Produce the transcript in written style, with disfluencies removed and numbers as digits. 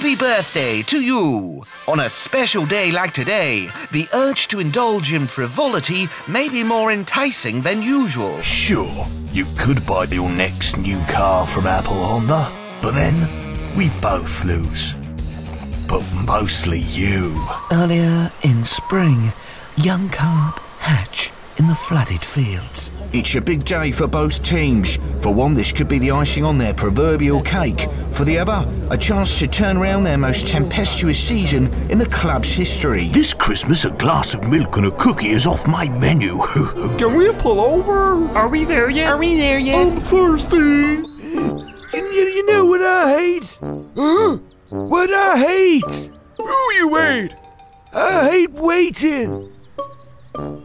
Happy birthday to you! On a special day like today, the urge to indulge in frivolity may be more enticing than usual. Sure, you could buy your next new car from Apple Honda, but then we both lose. But mostly you. Earlier in spring, young carp hatch in the flooded fields. It's a big day for both teams. For one, this could be the icing on their proverbial cake. For the other, a chance to turn around their most tempestuous season in the club's history. This Christmas, a glass of milk and a cookie is off my menu. Can we pull over? Are we there yet? I'm thirsty. You know what I hate? Huh? What I hate? Who you hate? I hate waiting.